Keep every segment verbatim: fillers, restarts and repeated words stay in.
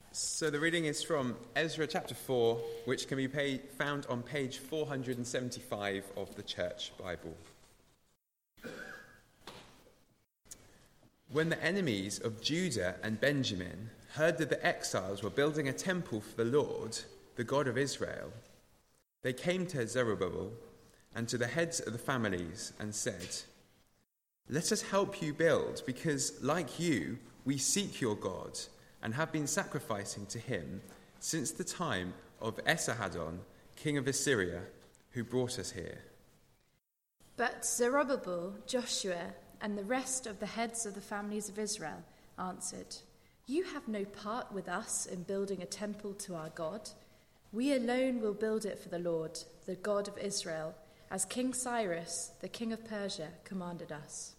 So the reading is from Ezra chapter four, which can be paid, found on page four hundred seventy-five of the Church Bible. When the enemies of Judah and Benjamin heard that the exiles were building a temple for the Lord, the God of Israel, they came to Zerubbabel and to the heads of the families and said, "Let us help you build, because like you, we seek your God and have been sacrificing to him since the time of Esarhaddon, king of Assyria, who brought us here." But Zerubbabel, Joshua, and the rest of the heads of the families of Israel answered, "You have no part with us in building a temple to our God. We alone will build it for the Lord, the God of Israel, as King Cyrus, the king of Persia, commanded us."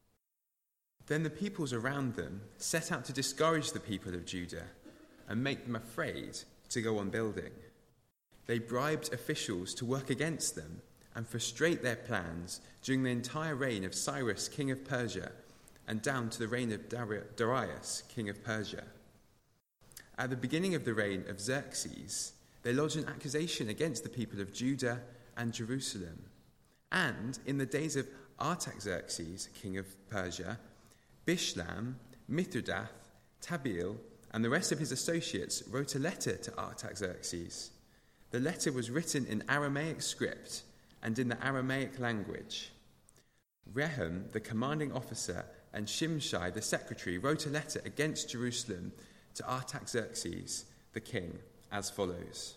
Then the peoples around them set out to discourage the people of Judah and make them afraid to go on building. They bribed officials to work against them and frustrate their plans during the entire reign of Cyrus, king of Persia, and down to the reign of Darius, king of Persia. At the beginning of the reign of Xerxes, they lodged an accusation against the people of Judah and Jerusalem. And in the days of Artaxerxes, king of Persia, Bishlam, Mithridath, Tabeel, and the rest of his associates wrote a letter to Artaxerxes. The letter was written in Aramaic script and in the Aramaic language. Rehum, the commanding officer, and Shimshai, the secretary, wrote a letter against Jerusalem to Artaxerxes, the king, as follows.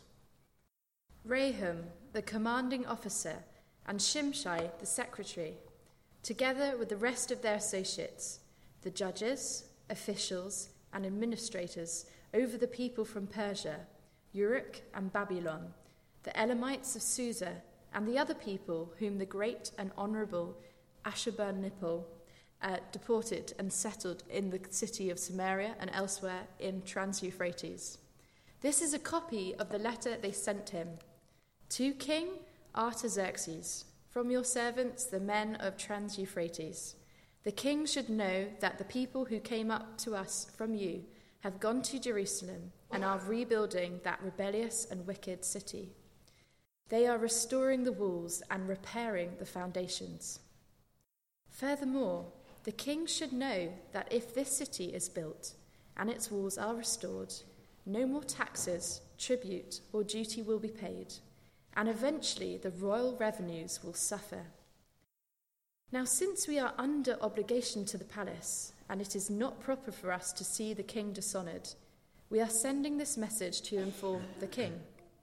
Rehum, the commanding officer, and Shimshai, the secretary, together with the rest of their associates, the judges, officials, and administrators over the people from Persia, Uruk and Babylon, the Elamites of Susa, and the other people whom the great and honourable Ashurbanipal uh, deported and settled in the city of Samaria and elsewhere in Trans-Euphrates. This is a copy of the letter they sent him. To King Artaxerxes, from your servants, the men of Trans-Euphrates. The king should know that the people who came up to us from you have gone to Jerusalem and are rebuilding that rebellious and wicked city. They are restoring the walls and repairing the foundations. Furthermore, the king should know that if this city is built and its walls are restored, no more taxes, tribute, or duty will be paid, and eventually the royal revenues will suffer. Now, since we are under obligation to the palace, and it is not proper for us to see the king dishonoured, we are sending this message to inform the king,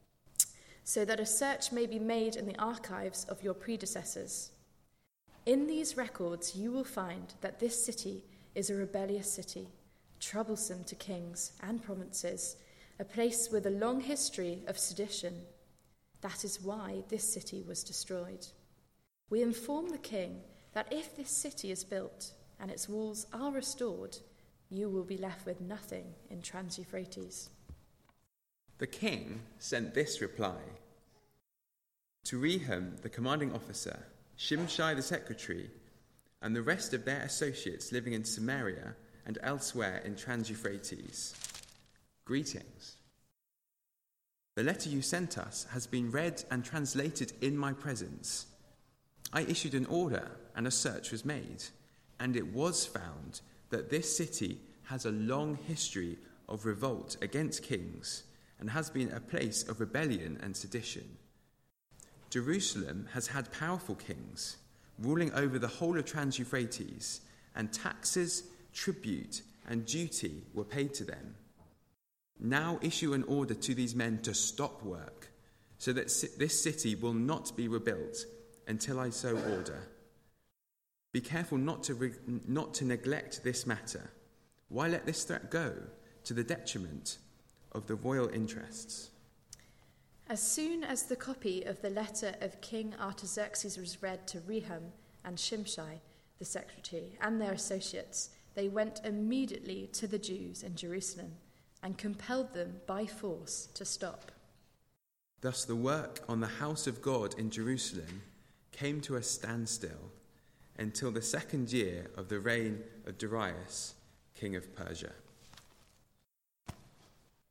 so that a search may be made in the archives of your predecessors. In these records you will find that this city is a rebellious city, troublesome to kings and provinces, a place with a long history of sedition. That is why this city was destroyed. We inform the king that if this city is built and its walls are restored, you will be left with nothing in Trans-Euphrates. The king sent this reply. To Rehum, the commanding officer, Shimshai the secretary, and the rest of their associates living in Samaria and elsewhere in Trans-Euphrates, greetings. The letter you sent us has been read and translated in my presence. I issued an order and a search was made, and it was found that this city has a long history of revolt against kings and has been a place of rebellion and sedition. Jerusalem has had powerful kings ruling over the whole of Trans-Euphrates, and taxes, tribute, and duty were paid to them. Now issue an order to these men to stop work, so that this city will not be rebuilt until I so order. Be careful not to re- not to neglect this matter. Why let this threat go to the detriment of the royal interests? As soon as the copy of the letter of King Artaxerxes was read to Rehum and Shimshai, the secretary, and their associates, they went immediately to the Jews in Jerusalem and compelled them by force to stop. Thus the work on the house of God in Jerusalem came to a standstill until the second year of the reign of Darius, king of Persia.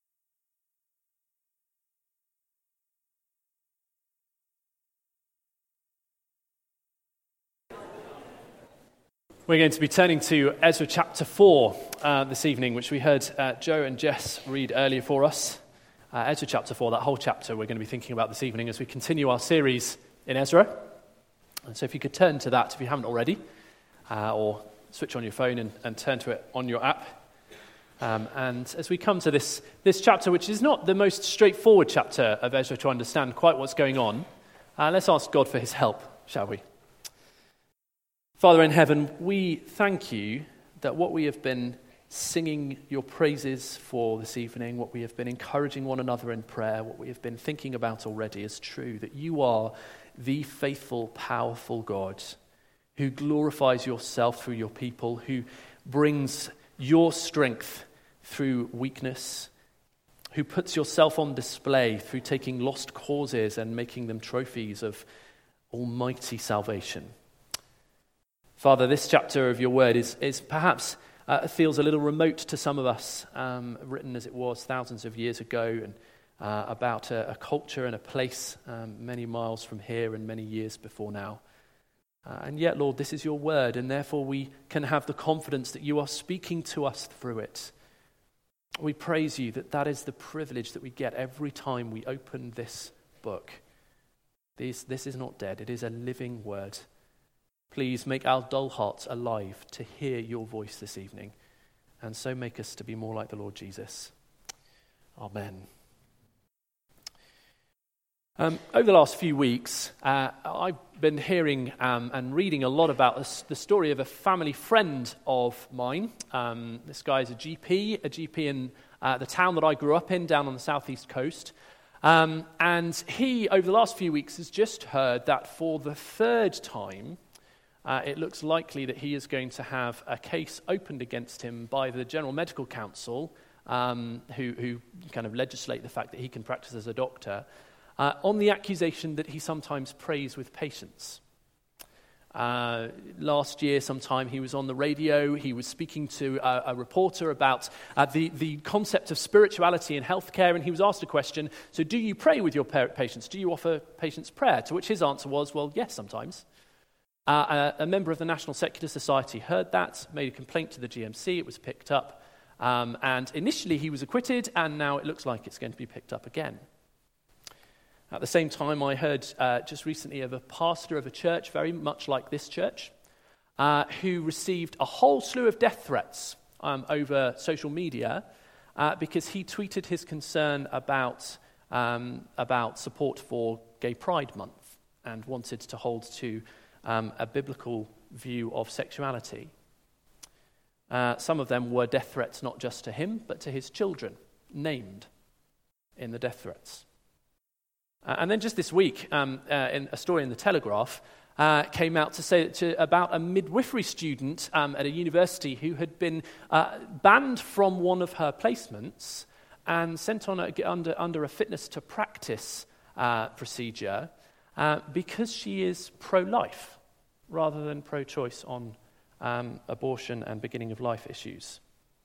We're going to be turning to Ezra chapter four uh, this evening, which we heard uh, Joe and Jess read earlier for us. Uh, Ezra chapter four, that whole chapter we're going to be thinking about this evening as we continue our series in Ezra. And so if you could turn to that if you haven't already, uh, or switch on your phone and, and turn to it on your app. Um, and as we come to this, this chapter, which is not the most straightforward chapter of Ezra to understand quite what's going on, uh, let's ask God for his help, shall we? Father in heaven, we thank you that what we have been singing your praises for this evening, what we have been encouraging one another in prayer, what we have been thinking about already is true, that you are the faithful, powerful God who glorifies yourself through your people, who brings your strength through weakness, who puts yourself on display through taking lost causes and making them trophies of almighty salvation. Father, this chapter of your word is, is perhaps uh, feels a little remote to some of us, um, written as it was thousands of years ago, and uh, about a, a culture and a place um, many miles from here and many years before now. Uh, and yet, Lord, this is your word, and therefore we can have the confidence that you are speaking to us through it. We praise you that that is the privilege that we get every time we open this book. This, this is not dead, it is a living word. Please make our dull hearts alive to hear your voice this evening, and so make us to be more like the Lord Jesus. Amen. Um, over the last few weeks, uh, I've been hearing um, and reading a lot about this, the story of a family friend of mine. Um, this guy is a G P, a G P in uh, the town that I grew up in, down on the southeast coast. Um, and he, over the last few weeks, has just heard that for the third time, Uh, it looks likely that he is going to have a case opened against him by the General Medical Council, um, who, who kind of legislate the fact that he can practice as a doctor, uh, on the accusation that he sometimes prays with patients. Uh, last year sometime he was on the radio, he was speaking to a, a reporter about uh, the, the concept of spirituality in healthcare, and he was asked a question, so do you pray with your patients? Do you offer patients prayer? To which his answer was, well, yes, sometimes. Uh, a, a member of the National Secular Society heard that, made a complaint to the G M C, it was picked up, um, and initially he was acquitted, and now it looks like it's going to be picked up again. At the same time, I heard uh, just recently of a pastor of a church, very much like this church, uh, who received a whole slew of death threats um, over social media uh, because he tweeted his concern about, um, about support for Gay Pride Month and wanted to hold to Um, a biblical view of sexuality. Uh, some of them were death threats not just to him, but to his children, named in the death threats. Uh, and then just this week, um, uh, in a story in the Telegraph uh, came out to say to, about a midwifery student um, at a university who had been uh, banned from one of her placements and sent on a, under, under a fitness to practice uh, procedure Uh, because she is pro-life rather than pro-choice on um, abortion and beginning of life issues.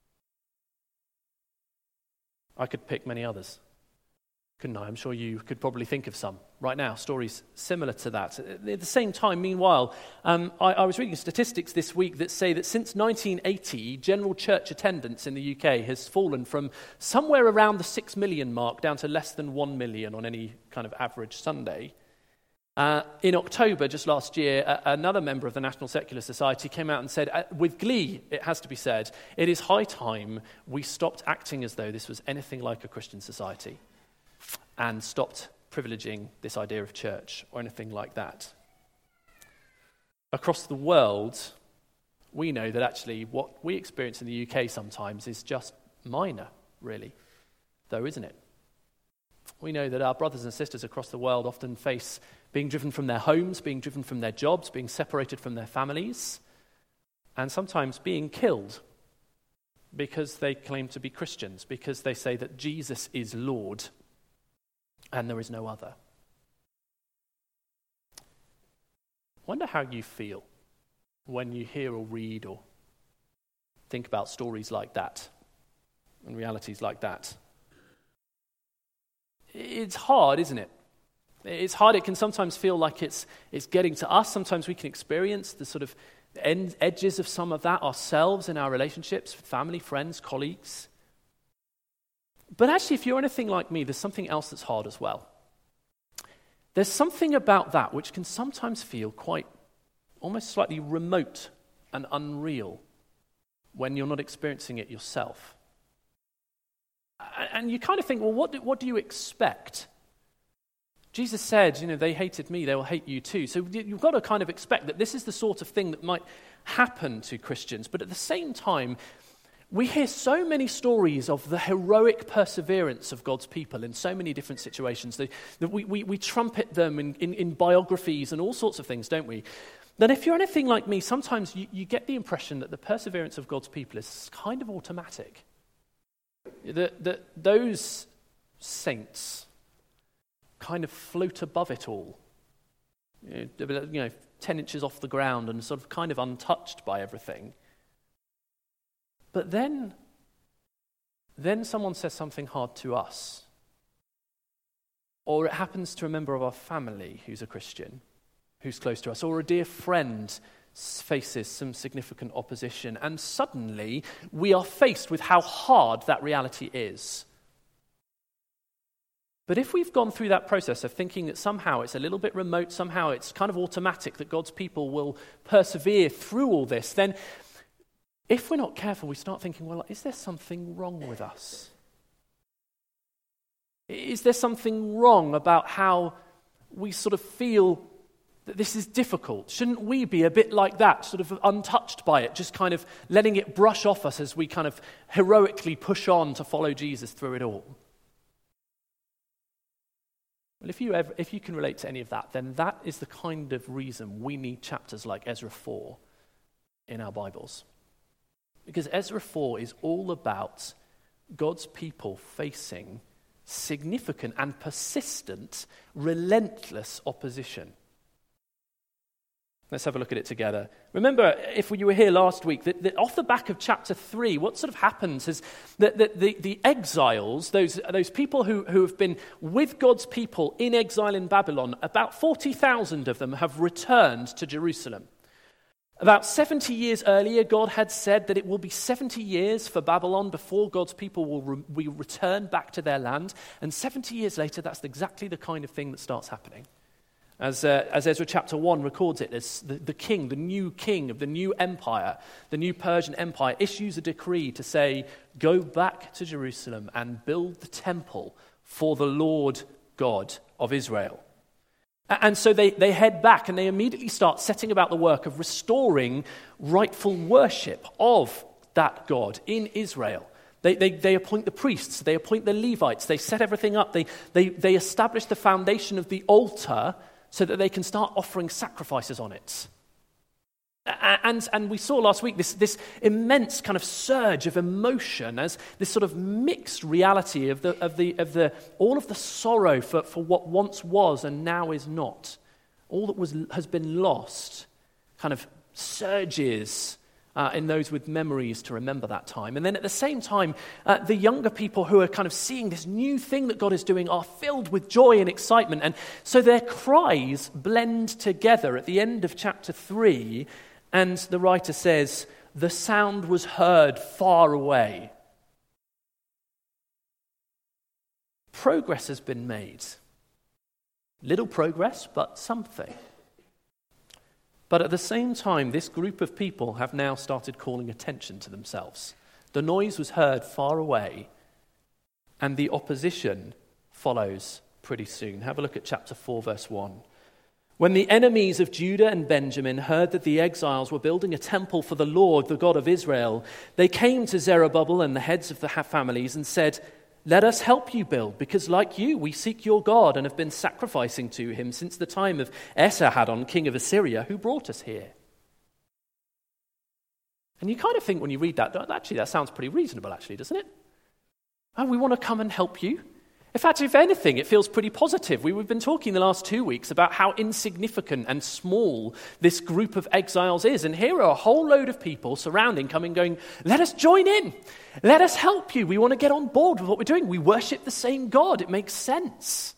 I could pick many others, couldn't I? I'm sure you could probably think of some right now, stories similar to that. At the same time, meanwhile, um, I, I was reading statistics this week that say that since nineteen eighty, general church attendance in the U K has fallen from somewhere around the six million mark down to less than one million on any kind of average Sunday. Uh, in October, just last year, uh, another member of the National Secular Society came out and said, uh, with glee, it has to be said, it is high time we stopped acting as though this was anything like a Christian society and stopped privileging this idea of church or anything like that. Across the world, we know that actually what we experience in the U K sometimes is just minor, really, though, isn't it? We know that our brothers and sisters across the world often face being driven from their homes, being driven from their jobs, being separated from their families, and sometimes being killed because they claim to be Christians, because they say that Jesus is Lord and there is no other. I wonder how you feel when you hear or read or think about stories like that and realities like that. It's hard, isn't it? It's hard. It can sometimes feel like it's it's getting to us. Sometimes we can experience the sort of ed- edges of some of that ourselves in our relationships, family, friends, colleagues. But actually, if you're anything like me, there's something else that's hard as well. There's something about that which can sometimes feel quite, almost slightly remote and unreal when you're not experiencing it yourself. And you kind of think, well, what do, what do you expect? Jesus said, you know, they hated me, they will hate you too. So you've got to kind of expect that this is the sort of thing that might happen to Christians. But at the same time, we hear so many stories of the heroic perseverance of God's people in so many different situations. That we, we, we trumpet them in, in, in biographies and all sorts of things, don't we? Then if you're anything like me, sometimes you, you get the impression that the perseverance of God's people is kind of automatic. That, that those saints kind of float above it all, you know, you know, ten inches off the ground and sort of kind of untouched by everything. But then, then someone says something hard to us, or it happens to a member of our family who's a Christian, who's close to us, or a dear friend faces some significant opposition, and suddenly we are faced with how hard that reality is. But if we've gone through that process of thinking that somehow it's a little bit remote, somehow it's kind of automatic that God's people will persevere through all this, then if we're not careful, we start thinking, well, is there something wrong with us? Is there something wrong about how we sort of feel that this is difficult? Shouldn't we be a bit like that, sort of untouched by it, just kind of letting it brush off us as we kind of heroically push on to follow Jesus through it all? Well, if you ever, if you can relate to any of that, then that is the kind of reason we need chapters like Ezra four in our Bibles. Because Ezra four is all about God's people facing significant and persistent, relentless opposition. Let's have a look at it together. Remember, if you were here last week, that, that off the back of chapter three, what sort of happens is that, that the, the exiles, those, those people who, who have been with God's people in exile in Babylon, about forty thousand of them have returned to Jerusalem. About seventy years earlier, God had said that it will be seventy years for Babylon before God's people will, re- will return back to their land. And seventy years later, that's exactly the kind of thing that starts happening. As, uh, as Ezra chapter one records it, as the, the king, the new king of the new empire, the new Persian empire, issues a decree to say, go back to Jerusalem and build the temple for the Lord God of Israel. And so they, they head back and they immediately start setting about the work of restoring rightful worship of that God in Israel. They, they, they appoint the priests, they appoint the Levites, they set everything up, they, they, they establish the foundation of the altar so that they can start offering sacrifices on it. And, and we saw last week this, this immense kind of surge of emotion as this sort of mixed reality of the of the of the all of the sorrow for, for what once was and now is not. All that was has been lost kind of surges uh, in those with memories to remember that time. And then at the same time, uh, the younger people who are kind of seeing this new thing that God is doing are filled with joy and excitement. And so their cries blend together at the end of chapter three. And the writer says, the sound was heard far away. Progress has been made. Little progress, but something. But at the same time, this group of people have now started calling attention to themselves. The noise was heard far away, and the opposition follows pretty soon. Have a look at chapter four, verse one. When the enemies of Judah and Benjamin heard that the exiles were building a temple for the Lord, the God of Israel, they came to Zerubbabel and the heads of the families and said, let us help you build, because like you, we seek your God and have been sacrificing to him since the time of Esarhaddon, king of Assyria, who brought us here. And you kind of think when you read that, actually, that sounds pretty reasonable, actually, doesn't it? Oh, we want to come and help you. In fact, if anything, it feels pretty positive. We've been talking the last two weeks about how insignificant and small this group of exiles is. And here are a whole load of people surrounding, coming, going, let us join in. Let us help you. We want to get on board with what we're doing. We worship the same God. It makes sense.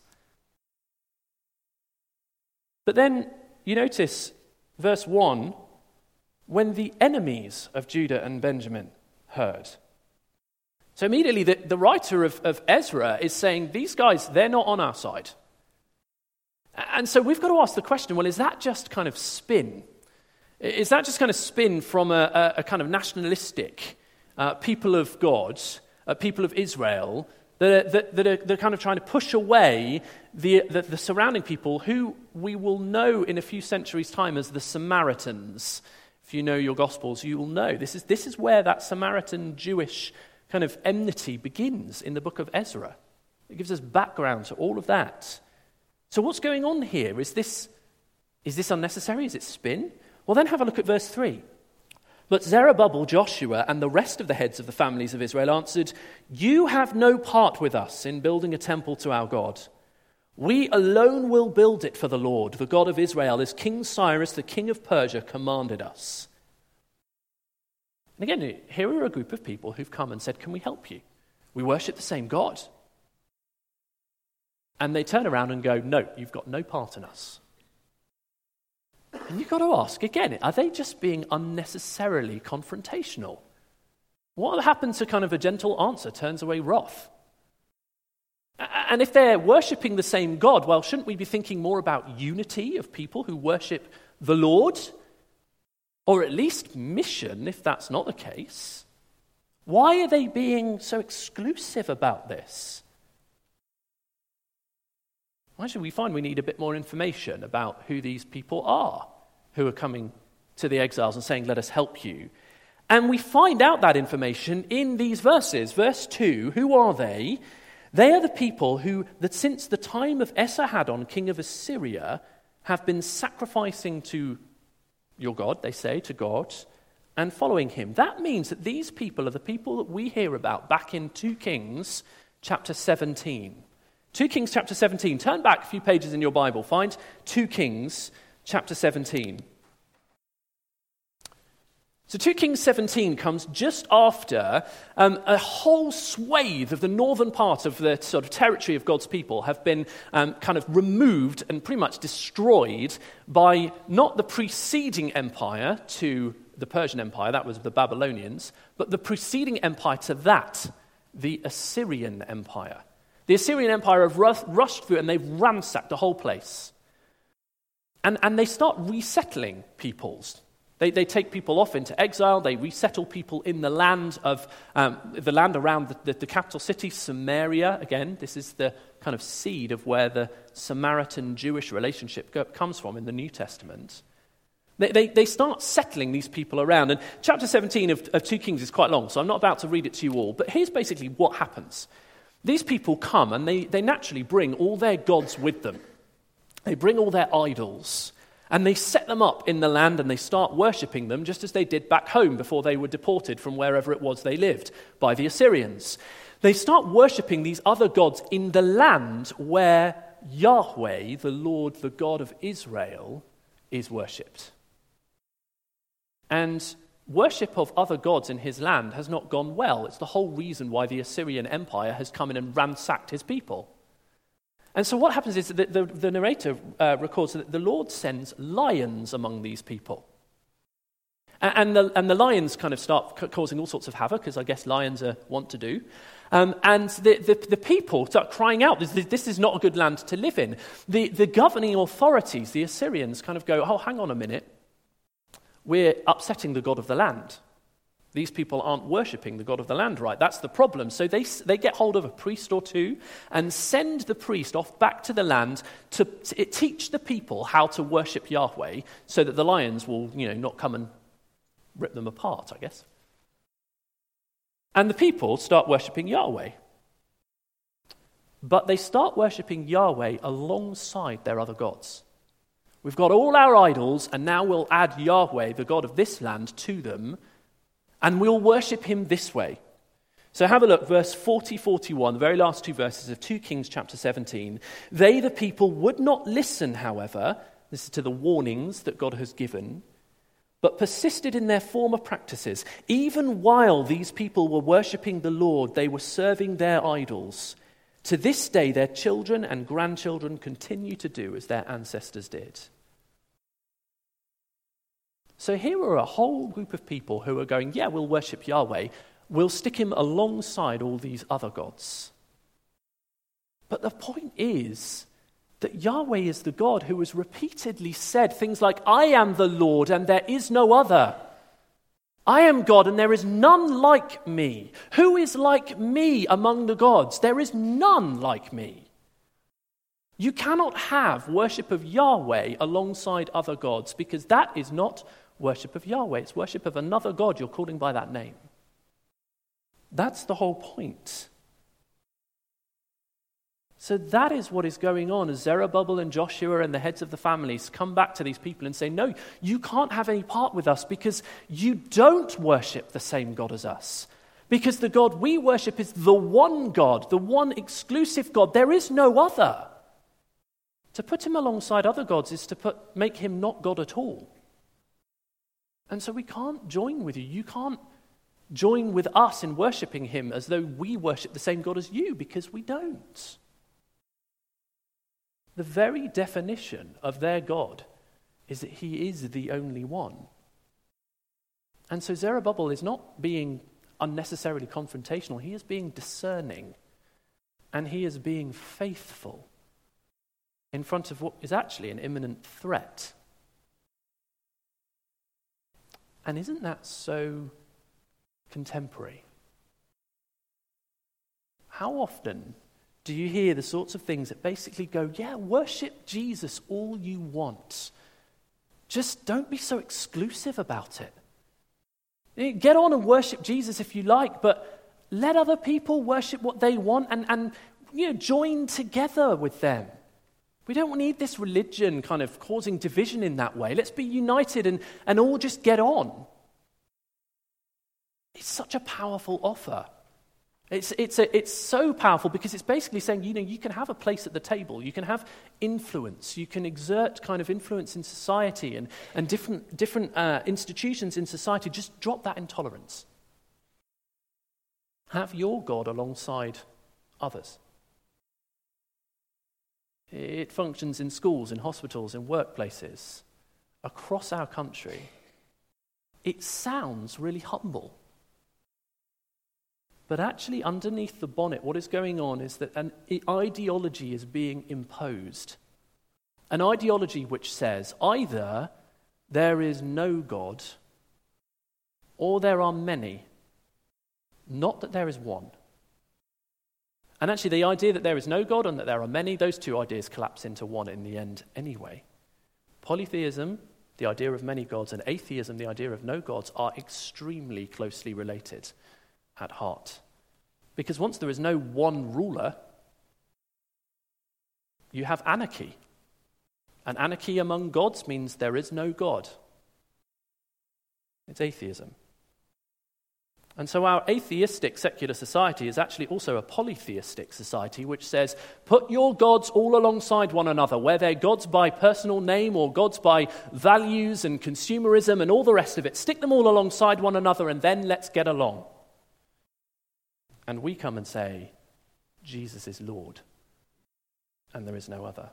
But then you notice verse one when the enemies of Judah and Benjamin heard. So immediately the, the writer of, of Ezra is saying, these guys, they're not on our side. And so we've got to ask the question, well, is that just kind of spin? Is that just kind of spin from a, a, a kind of nationalistic uh, people of God, uh, people of Israel, that are, that, that are they're kind of trying to push away the, the, the surrounding people who we will know in a few centuries' time as the Samaritans? If you know your Gospels, you will know. This is, this is where that Samaritan Jewish kind of enmity begins in the book of Ezra. It gives us background to all of that. So what's going on here? Is this, is this unnecessary? Is it spin? Well, then have a look at verse three. But Zerubbabel, Joshua, and the rest of the heads of the families of Israel answered, "You have no part with us in building a temple to our God. We alone will build it for the Lord, the God of Israel, as King Cyrus, the king of Persia, commanded us." And again, here are a group of people who've come and said, "Can we help you? We worship the same God." And they turn around and go, "No, you've got no part in us." And you've got to ask, again, are they just being unnecessarily confrontational? What happens to kind of a gentle answer turns away wrath? And if they're worshipping the same God, well, shouldn't we be thinking more about unity of people who worship the Lord? Or at least mission, if that's not the case. Why are they being so exclusive about this? Why should we find we need a bit more information about who these people are who are coming to the exiles and saying, "Let us help you"? And we find out that information in these verses. Verse two, who are they? They are the people who, that since the time of Esarhaddon, king of Assyria, have been sacrificing to your God, they say, to God, and following him. That means that these people are the people that we hear about back in Second Kings chapter seventeen. Second Kings chapter seventeen. Turn back a few pages in your Bible. Find Second Kings chapter seventeen. So Second Kings seventeen comes just after um, a whole swathe of the northern part of the sort of territory of God's people have been um, kind of removed and pretty much destroyed by not the preceding empire to the Persian Empire, that was the Babylonians, but the preceding empire to that, the Assyrian Empire. The Assyrian Empire have rushed through and they've ransacked the whole place. And, and they start resettling peoples. They, they take people off into exile. They resettle people in the land of um, the land around the, the, the capital city, Samaria. Again, this is the kind of seed of where the Samaritan-Jewish relationship go, comes from in the New Testament. They, they, they start settling these people around. And chapter seventeen of, of Second Kings is quite long, so I'm not about to read it to you all. But here's basically what happens. These people come and they, they naturally bring all their gods with them. They bring all their idols and they set them up in the land and they start worshipping them just as they did back home before they were deported from wherever it was they lived by the Assyrians. They start worshipping these other gods in the land where Yahweh, the Lord, the God of Israel, is worshipped. And worship of other gods in his land has not gone well. It's the whole reason why the Assyrian Empire has come in and ransacked his people. And so what happens is that the, the narrator uh, records that the Lord sends lions among these people. And, and, the, and the lions kind of start c- causing all sorts of havoc, as I guess lions are wont to do. Um, and the, the, the people start crying out, this, this is not a good land to live in. The, the governing authorities, the Assyrians, kind of go, oh, hang on a minute. We're upsetting the God of the land. These people aren't worshipping the God of the land right. That's the problem. So they they get hold of a priest or two and send the priest off back to the land to, to teach the people how to worship Yahweh so that the lions will, you know, not come and rip them apart, I guess. And the people start worshipping Yahweh. But they start worshipping Yahweh alongside their other gods. We've got all our idols, and now we'll add Yahweh, the God of this land, to them, and we'll worship him this way. So have a look, verse forty, forty-one, the very last two verses of Second Kings chapter seventeen. They, the people, would not listen, however, this is to the warnings that God has given, but persisted in their former practices. Even while these people were worshipping the Lord, they were serving their idols. To this day, their children and grandchildren continue to do as their ancestors did. So here are a whole group of people who are going, yeah, we'll worship Yahweh. We'll stick him alongside all these other gods. But the point is that Yahweh is the God who has repeatedly said things like, I am the Lord and there is no other. I am God and there is none like me. Who is like me among the gods? There is none like me. You cannot have worship of Yahweh alongside other gods because that is not worship of Yahweh. It's worship of another God you're calling by that name. That's the whole point. So that is what is going on as Zerubbabel and Joshua and the heads of the families come back to these people and say, no, you can't have any part with us because you don't worship the same God as us. Because the God we worship is the one God, the one exclusive God. There is no other. To put him alongside other gods is to put make him not God at all. And so we can't join with you. You can't join with us in worshipping him as though we worship the same God as you, because we don't. The very definition of their God is that he is the only one. And so Zerubbabel is not being unnecessarily confrontational. He is being discerning. And he is being faithful in front of what is actually an imminent threat. And isn't that so contemporary? How often do you hear the sorts of things that basically go, yeah, worship Jesus all you want. Just don't be so exclusive about it. Get on and worship Jesus if you like, but let other people worship what they want and, and you know, join together with them. We don't need this religion kind of causing division in that way. Let's be united and, and all just get on. It's such a powerful offer. It's, it's, a, it's so powerful because it's basically saying, you know, you can have a place at the table. You can have influence. You can exert kind of influence in society and, and different, different uh, institutions in society. Just drop that intolerance. Have your God alongside others. It functions in schools, in hospitals, in workplaces, across our country. It sounds really humble. But actually, underneath the bonnet, what is going on is that an ideology is being imposed. An ideology which says either there is no God or there are many, not that there is one. And actually, the idea that there is no God and that there are many, those two ideas collapse into one in the end anyway. Polytheism, the idea of many gods, and atheism, the idea of no gods, are extremely closely related at heart. Because once there is no one ruler, you have anarchy. And anarchy among gods means there is no God. It's atheism. And so our atheistic secular society is actually also a polytheistic society which says, put your gods all alongside one another, where they're gods by personal name or gods by values and consumerism and all the rest of it. Stick them all alongside one another and then let's get along. And we come and say, Jesus is Lord, and there is no other.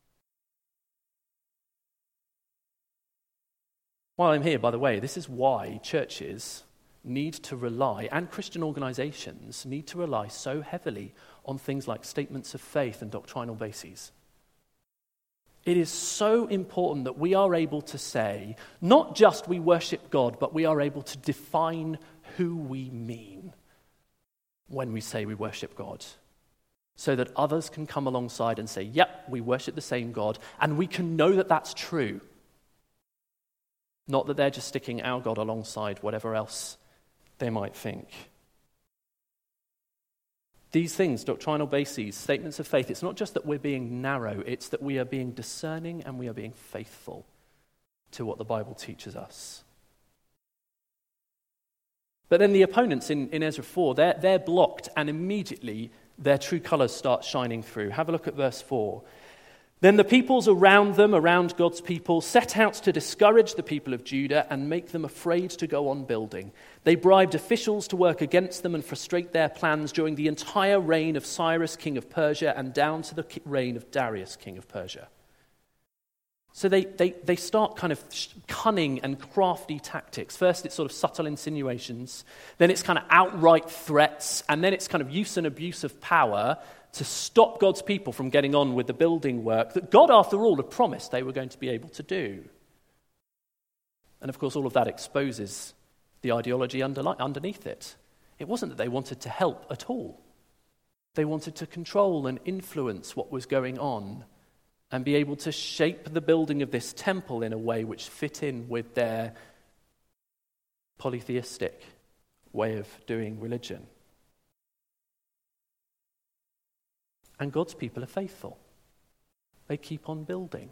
While I'm here, by the way, this is why churches need to rely, and Christian organizations need to rely so heavily on things like statements of faith and doctrinal bases. It is so important that we are able to say, not just we worship God, but we are able to define who we mean when we say we worship God, so that others can come alongside and say, yep, we worship the same God, and we can know that that's true. Not that they're just sticking our God alongside whatever else they might think. These things, doctrinal bases, statements of faith, it's not just that we're being narrow, it's that we are being discerning and we are being faithful to what the Bible teaches us. But then the opponents in, in Ezra four, they're, they're blocked, and immediately their true colors start shining through. Have a look at verse four. Then the peoples around them, around God's people, set out to discourage the people of Judah and make them afraid to go on building. They bribed officials to work against them and frustrate their plans during the entire reign of Cyrus, king of Persia, and down to the reign of Darius, king of Persia. So they, they, they start kind of cunning and crafty tactics. First, it's sort of subtle insinuations. Then it's kind of outright threats. And then it's kind of use and abuse of power to stop God's people from getting on with the building work that God, after all, had promised they were going to be able to do. And of course, all of that exposes the ideology underli- underneath it. It wasn't that they wanted to help at all. They wanted to control and influence what was going on and be able to shape the building of this temple in a way which fit in with their polytheistic way of doing religion. And God's people are faithful. They keep on building.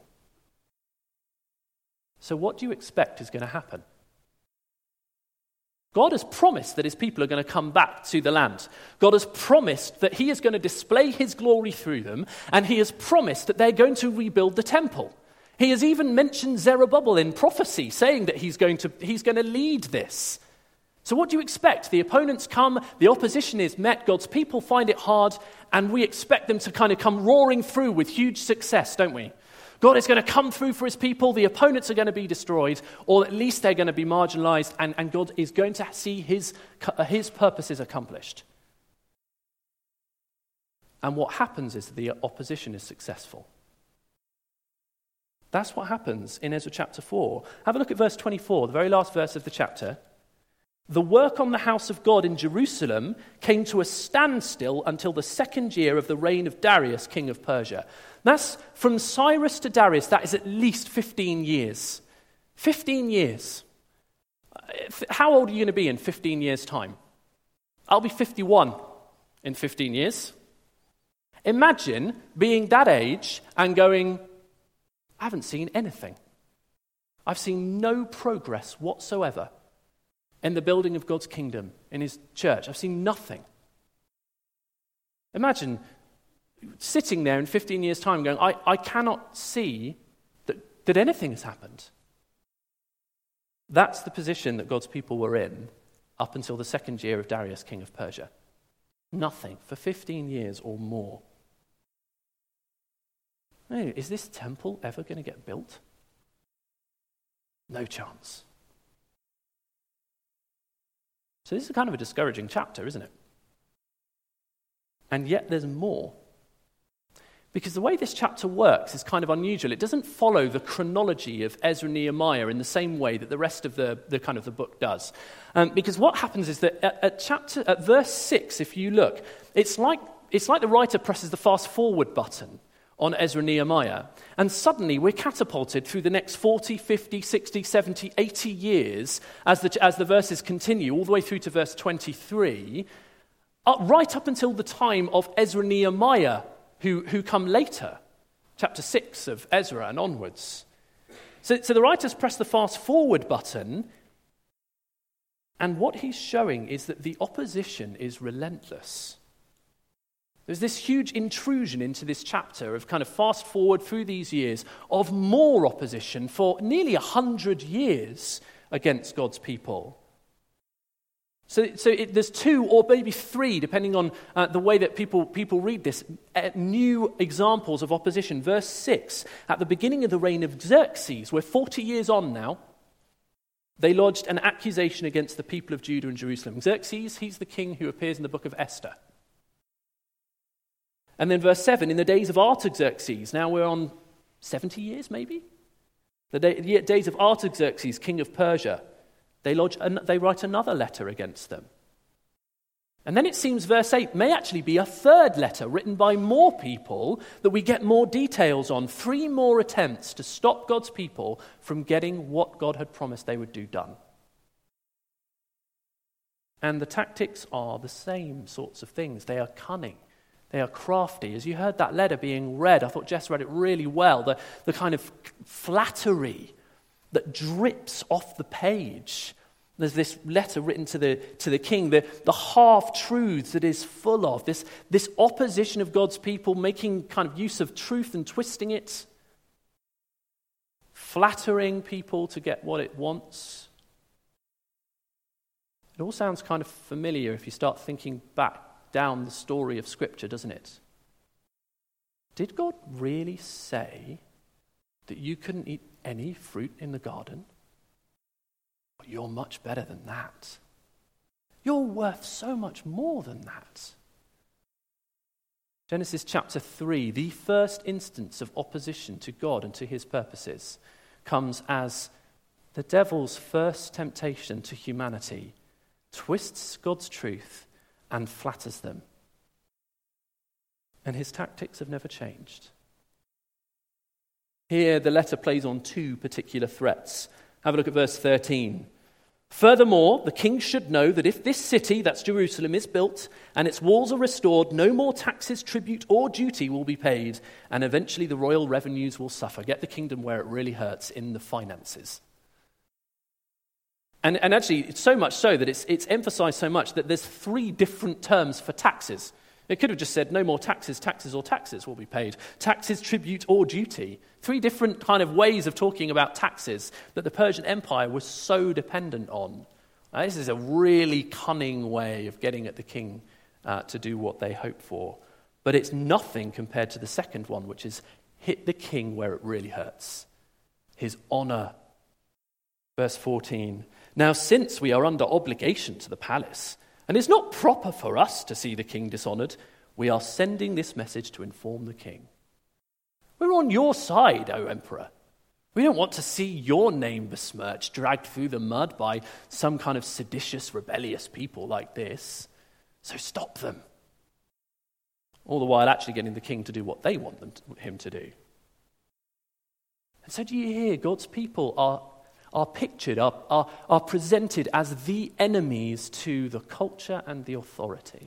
So what do you expect is going to happen? God has promised that his people are going to come back to the land. God has promised that he is going to display his glory through them, and he has promised that they're going to rebuild the temple. He has even mentioned Zerubbabel in prophecy, saying that he's going to, he's going to lead this. So what do you expect? The opponents come, the opposition is met, God's people find it hard, and we expect them to kind of come roaring through with huge success, don't we? God is going to come through for his people, the opponents are going to be destroyed, or at least they're going to be marginalized, and, and God is going to see his, his purposes accomplished. And what happens is that the opposition is successful. That's what happens in Ezra chapter four. Have a look at verse twenty-four, the very last verse of the chapter. The work on the house of God in Jerusalem came to a standstill until the second year of the reign of Darius, king of Persia. That's from Cyrus to Darius, that is at least fifteen years. fifteen years. How old are you going to be in fifteen years' time? I'll be fifty-one in fifteen years. Imagine being that age and going, I haven't seen anything. I've seen no progress whatsoever in the building of God's kingdom, in his church. I've seen nothing. Imagine sitting there in fifteen years' time going, I, I cannot see that, that anything has happened. That's the position that God's people were in up until the second year of Darius, king of Persia. Nothing for fifteen years or more. Hey, is this temple ever going to get built? No chance. So this is kind of a discouraging chapter, isn't it? And yet there's more. Because the way this chapter works is kind of unusual. It doesn't follow the chronology of Ezra and Nehemiah in the same way that the rest of the, the kind of the book does. Um, because what happens is that at, at chapter at verse six, if you look, it's like it's like the writer presses the fast forward button on Ezra and Nehemiah, and suddenly we're catapulted through the next forty, fifty, sixty, seventy, eighty years as the, as the verses continue, all the way through to verse twenty-three, up, right up until the time of Ezra and Nehemiah, who, who come later, chapter six of Ezra and onwards. So, so the writers press the fast forward button, and what he's showing is that the opposition is relentless. There's this huge intrusion into this chapter of kind of fast forward through these years of more opposition for nearly a hundred years against God's people. So, so it, there's two or maybe three, depending on uh, the way that people, people read this, uh, new examples of opposition. Verse six, at the beginning of the reign of Xerxes, we're forty years on now, they lodged an accusation against the people of Judah and Jerusalem. Xerxes, he's the king who appears in the book of Esther. And then verse seven, in the days of Artaxerxes, now we're on seventy years maybe? The, day, the days of Artaxerxes, king of Persia, they, lodge an, they write another letter against them. And then it seems verse eight may actually be a third letter written by more people that we get more details on. Three more attempts to stop God's people from getting what God had promised they would do done. And the tactics are the same sorts of things. They are cunning. They are crafty. As you heard that letter being read, I thought Jess read it really well. The, the kind of flattery that drips off the page. There's this letter written to the to the king, the, the half-truths that is full of, this, this opposition of God's people, making kind of use of truth and twisting it, flattering people to get what it wants. It all sounds kind of familiar if you start thinking back down the story of Scripture, doesn't it? Did God really say that you couldn't eat any fruit in the garden? But you're much better than that. You're worth so much more than that. Genesis chapter three, the first instance of opposition to God and to his purposes, comes as the devil's first temptation to humanity twists God's truth and flatters them. And his tactics have never changed. Here, the letter plays on two particular threats. Have a look at verse thirteen. Furthermore, the king should know that if this city, that's Jerusalem, is built and its walls are restored, no more taxes, tribute, or duty will be paid, and eventually the royal revenues will suffer. Get the kingdom where it really hurts, in the finances. And, and actually, it's so much so that it's, it's emphasized so much that there's three different terms for taxes. It could have just said no more taxes, taxes or taxes will be paid. Taxes, tribute or duty. Three different kind of ways of talking about taxes that the Persian Empire was so dependent on. Now, this is a really cunning way of getting at the king uh, to do what they hope for. But it's nothing compared to the second one, which is hit the king where it really hurts. His honor. Verse fourteen. Now, since we are under obligation to the palace, and it's not proper for us to see the king dishonored, we are sending this message to inform the king. We're on your side, O emperor. We don't want to see your name besmirched, dragged through the mud by some kind of seditious, rebellious people like this. So stop them. All the while actually getting the king to do what they want them to, him to do. And so do you hear God's people are are pictured, are, are, are presented as the enemies to the culture and the authority.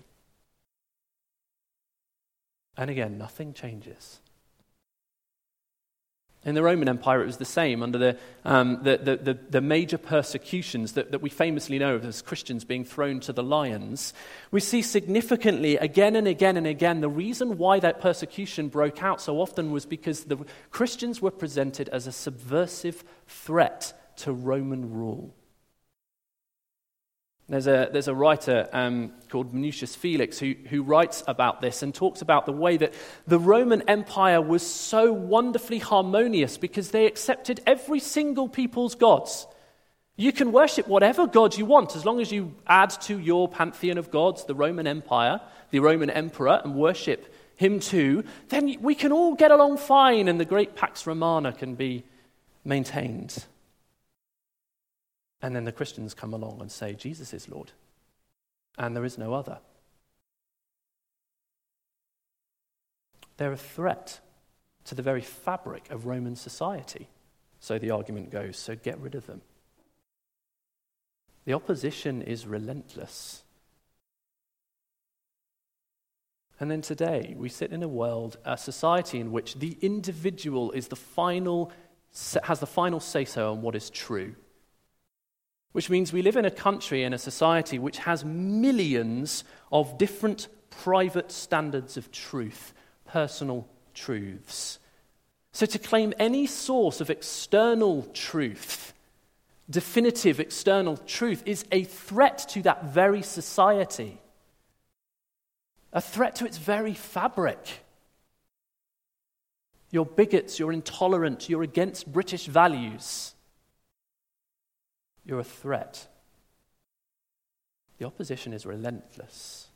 And again, nothing changes. In the Roman Empire, it was the same under the, um, the, the, the, the major persecutions that, that we famously know of as Christians being thrown to the lions. We see significantly again and again and again the reason why that persecution broke out so often was because the Christians were presented as a subversive threat to Roman rule. There's a, there's a writer um, called Minucius Felix who, who writes about this and talks about the way that the Roman Empire was so wonderfully harmonious because they accepted every single people's gods. You can worship whatever god you want as long as you add to your pantheon of gods the Roman Empire, the Roman Emperor, and worship him too. Then we can all get along fine and the great Pax Romana can be maintained. And then the Christians come along and say, Jesus is Lord, and there is no other. They're a threat to the very fabric of Roman society, so the argument goes, so get rid of them. The opposition is relentless. And then today, we sit in a world, a society in which the individual is the final, has the final say-so on what is true. Which means we live in a country and a society which has millions of different private standards of truth, personal truths. So to claim any source of external truth, definitive external truth, is a threat to that very society. A threat to its very fabric. You're bigots, you're intolerant, you're against British values. You're a threat. The opposition is relentless.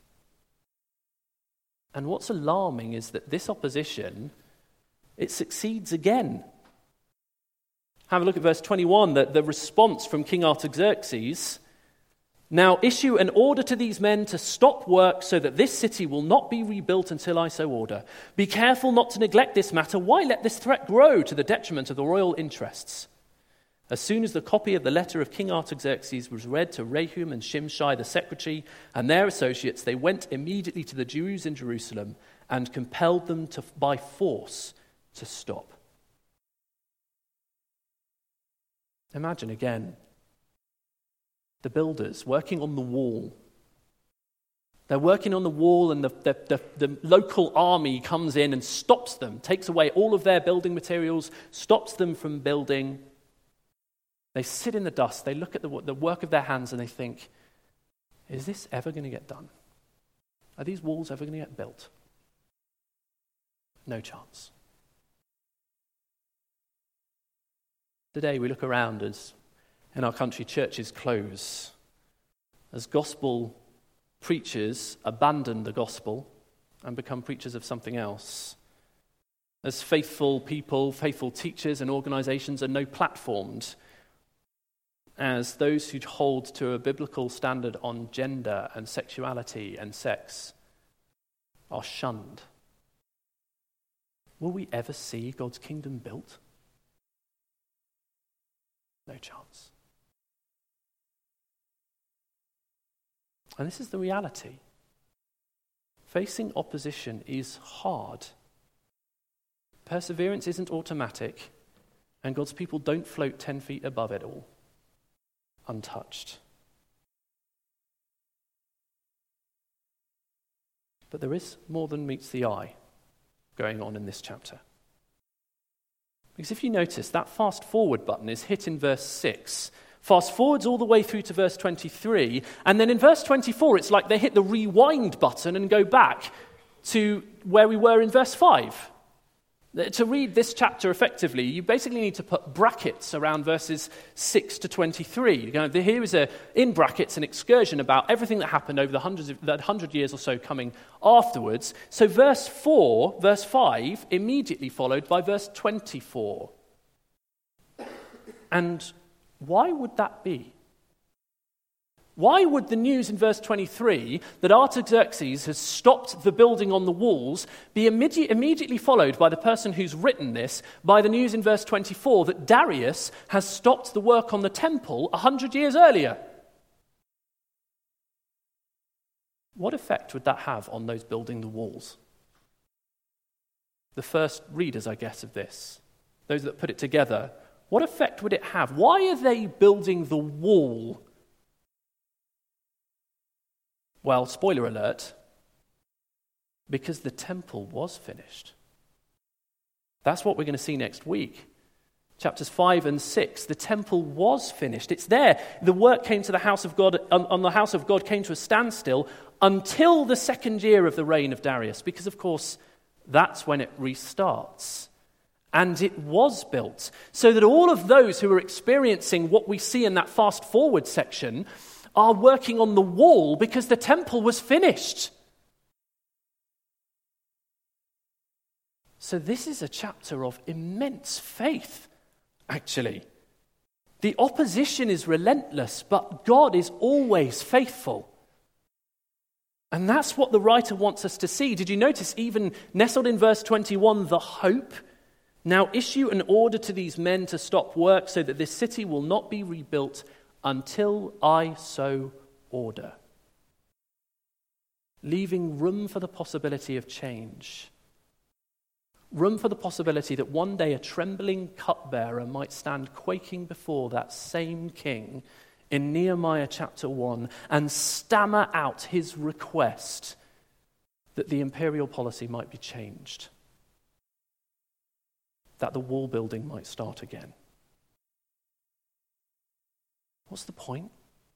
And what's alarming is that this opposition, it succeeds again. Have a look at verse twenty-one, the, the response from King Artaxerxes. Now issue an order to these men to stop work so that this city will not be rebuilt until I so order. Be careful not to neglect this matter. Why let this threat grow to the detriment of the royal interests? As soon as the copy of the letter of King Artaxerxes was read to Rehum and Shimshai the secretary and their associates, they went immediately to the Jews in Jerusalem and compelled them to, by force to stop. Imagine again the builders working on the wall. They're working on the wall and the, the, the, the local army comes in and stops them, takes away all of their building materials, stops them from building. They sit in the dust, they look at the, the work of their hands and they think, is this ever going to get done? Are these walls ever going to get built? No chance. Today we look around as in our country churches close, as gospel preachers abandon the gospel and become preachers of something else. As faithful people, faithful teachers and organizations are no platformed, as those who hold to a biblical standard on gender and sexuality and sex are shunned. Will we ever see God's kingdom built? No chance. And this is the reality. Facing opposition is hard. Perseverance isn't automatic, and God's people don't float ten feet above it all, untouched. But there is more than meets the eye going on in this chapter. Because if you notice, that fast forward button is hit in verse six. Fast forwards all the way through to verse twenty-three, and then in verse twenty-four, it's like they hit the rewind button and go back to where we were in verse five. To read this chapter effectively, you basically need to put brackets around verses six to twenty-three. You know, here is, a, in brackets, an excursion about everything that happened over the hundreds of, that hundred years or so coming afterwards. So verse four, verse five, immediately followed by verse twenty-four. And why would that be? Why would the news in verse twenty-three that Artaxerxes has stopped the building on the walls be immedi- immediately followed by the person who's written this by the news in verse twenty-four that Darius has stopped the work on the temple a hundred years earlier? What effect would that have on those building the walls? The first readers, I guess, of this, those that put it together, what effect would it have? Why are they building the wall? Well, spoiler alert, because the temple was finished. That's what we're going to see next week. Chapters five and six, the temple was finished. It's there. The work came to the house of God, on, on the house of God came to a standstill until the second year of the reign of Darius, because of course, that's when it restarts. And it was built, so that all of those who are experiencing what we see in that fast forward section are working on the wall because the temple was finished. So this is a chapter of immense faith, actually. The opposition is relentless, but God is always faithful. And that's what the writer wants us to see. Did you notice, even nestled in verse twenty-one, the hope? Now issue an order to these men to stop work so that this city will not be rebuilt until I so order. Leaving room for the possibility of change. Room for the possibility that one day a trembling cupbearer might stand quaking before that same king in Nehemiah chapter one and stammer out his request that the imperial policy might be changed, that the wall building might start again. What's the point?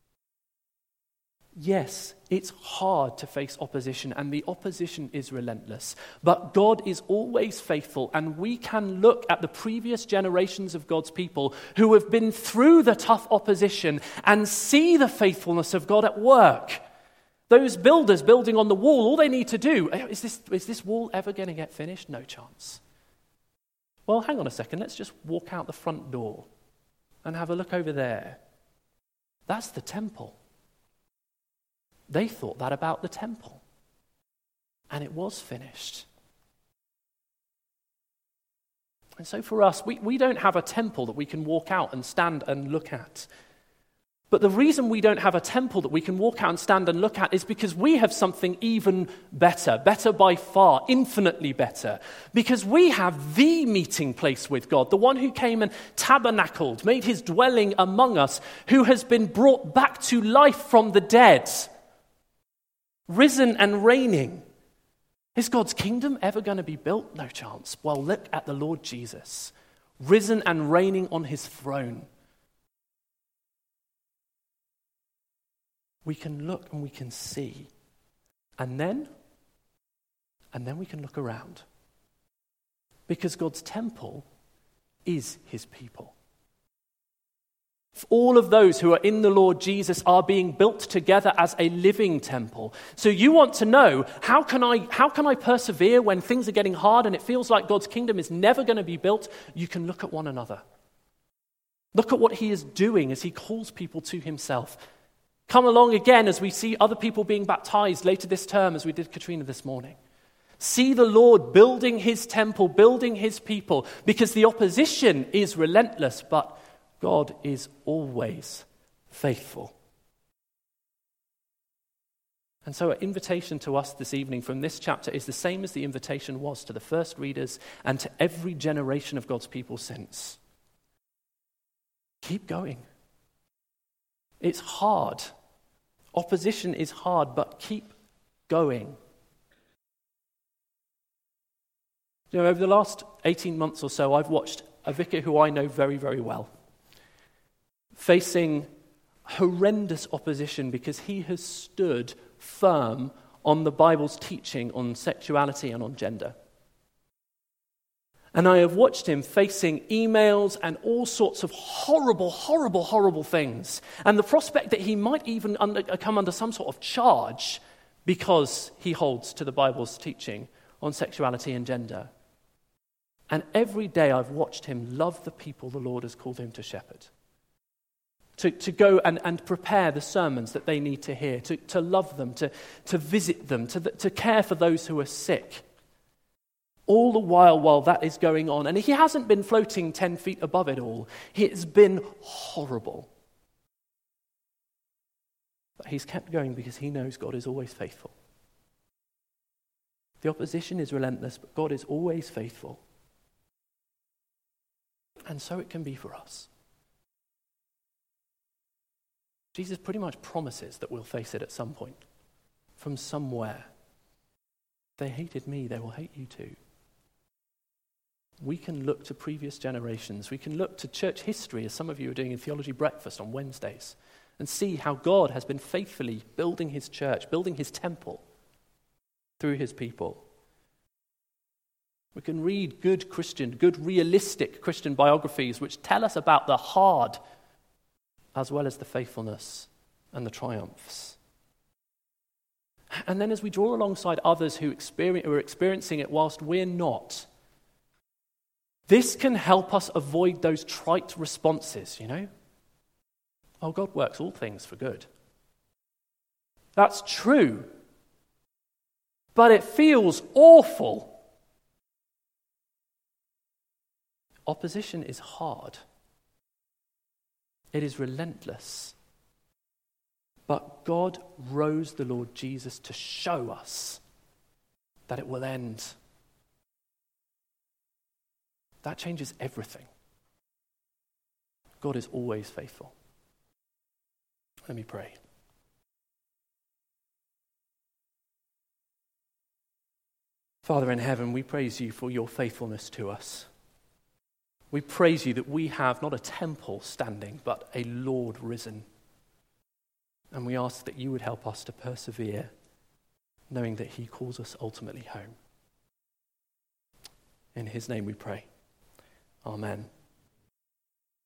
Yes, it's hard to face opposition, and the opposition is relentless. But God is always faithful, and we can look at the previous generations of God's people who have been through the tough opposition and see the faithfulness of God at work. Those builders building on the wall, all they need to do, is this, is this wall ever going to get finished? No chance. Well, hang on a second, let's just walk out the front door and have a look over there. That's the temple. They thought that about the temple. And it was finished. And so for us, we, we don't have a temple that we can walk out and stand and look at. But the reason we don't have a temple that we can walk out and stand and look at is because we have something even better, better by far, infinitely better. Because we have the meeting place with God, the one who came and tabernacled, made his dwelling among us, who has been brought back to life from the dead, risen and reigning. Is God's kingdom ever going to be built? No chance. Well, look at the Lord Jesus, risen and reigning on his throne. We can look and we can see. And then, and then we can look around. Because God's temple is his people. All of those who are in the Lord Jesus are being built together as a living temple. So you want to know, how can I, how can I persevere when things are getting hard and it feels like God's kingdom is never going to be built? You can look at one another. Look at what he is doing as he calls people to himself. Come along again as we see other people being baptized later this term, as we did Katrina this morning. See the Lord building his temple, building his people, because the opposition is relentless, but God is always faithful. And so our invitation to us this evening from this chapter is the same as the invitation was to the first readers and to every generation of God's people since. Keep going. It's hard. Opposition is hard, but keep going. You know, over the last eighteen months or so, I've watched a vicar who I know very, very well, facing horrendous opposition because he has stood firm on the Bible's teaching on sexuality and on gender. And I have watched him facing emails and all sorts of horrible, horrible, horrible things. And the prospect that he might even under, come under some sort of charge because he holds to the Bible's teaching on sexuality and gender. And every day I've watched him love the people the Lord has called him to shepherd. To, to go and, and prepare the sermons that they need to hear, to, to love them, to, to visit them, to, to care for those who are sick. All the while, while that is going on, and he hasn't been floating ten feet above it all. It's been horrible. But he's kept going because he knows God is always faithful. The opposition is relentless, but God is always faithful. And so it can be for us. Jesus pretty much promises that we'll face it at some point, from somewhere. They hated me, they will hate you too. We can look to previous generations. We can look to church history, as some of you are doing in Theology Breakfast on Wednesdays, and see how God has been faithfully building his church, building his temple through his people. We can read good Christian, good realistic Christian biographies which tell us about the hard as well as the faithfulness and the triumphs. And then as we draw alongside others who, experience, who are experiencing it whilst we're not, this can help us avoid those trite responses, you know? Oh, God works all things for good. That's true. But it feels awful. Opposition is hard. It is relentless. But God rose the Lord Jesus to show us that it will end. That changes everything. God is always faithful. Let me pray. Father in heaven, we praise you for your faithfulness to us. We praise you that we have not a temple standing, but a Lord risen. And we ask that you would help us to persevere, knowing that he calls us ultimately home. In his name we pray. Amen.